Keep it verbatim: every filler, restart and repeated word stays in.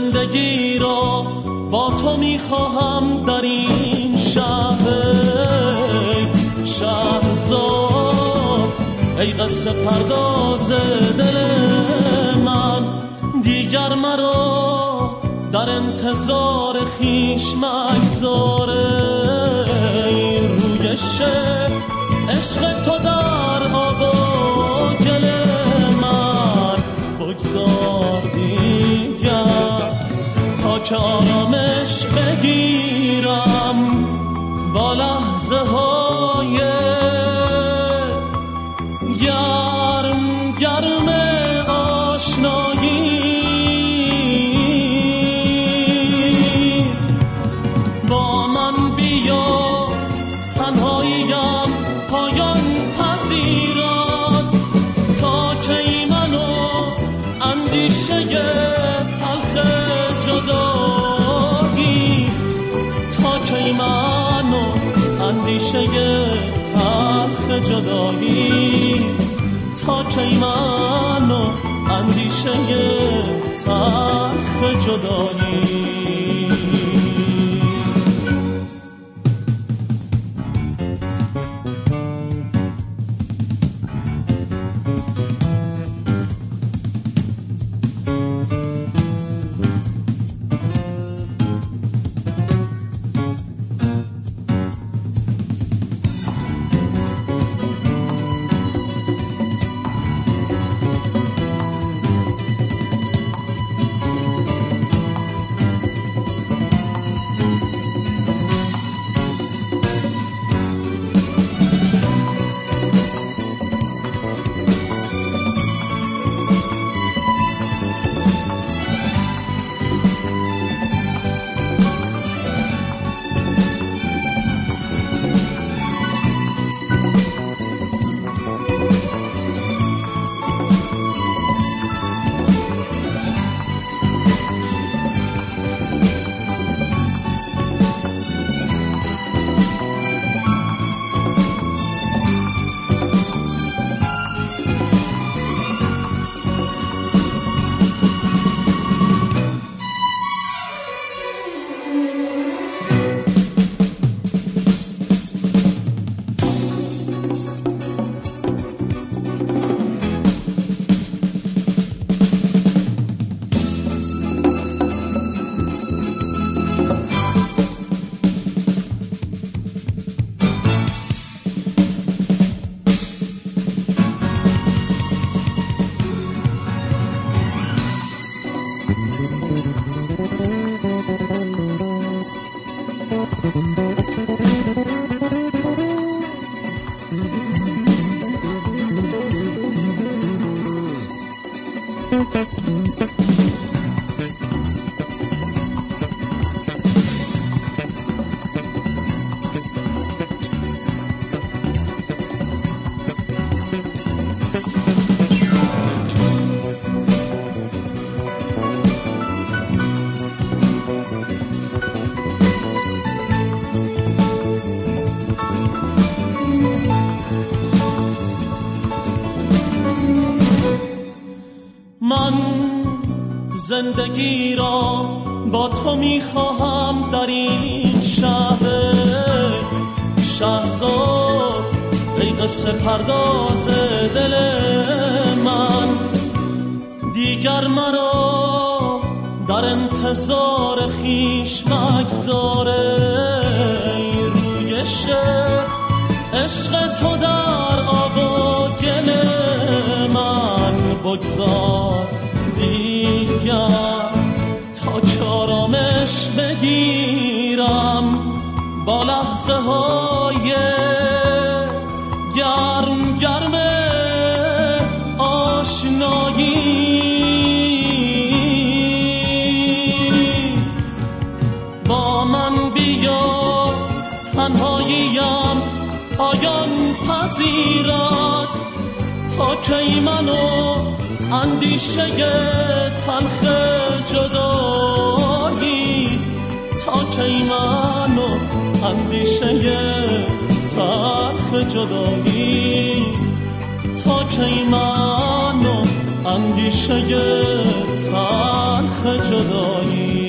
زندگی را با تو میخواهم در این شهر. شهرزاد ای قصه پرداز دل من، دیگر مرا در انتظار خیش مگذار. ای رویش عشق تو در آب و گل من بگذار دیگر، تا که آرامش بگیرم با لحظه های گرم گرم آشنایی. با من بیا تنهاییم پایان پذیرد، تا کی منو اندیشه تلخ جدایی، تا کی منو اندیشه تلخ جدایی، تا کی منو اندیشه تلخ جدایی. زندگی را با تو میخواهم در این شهر. شهرزاد ای قصه پرداز دل من، دیگر مرا در انتظار خیش مگذار. ای رویش عشق تو در آب و گل من بگذار دیگر، تا که آرامش بگیرم با لحظه های گرم گرم آشنایی. با من بیا تنهاییم پایان پذیرد، تا کی منو اندیشه تلخ جدایی، تا کی منو اندیشه تلخ جدایی، تا کی منو اندیشه تلخ جدایی.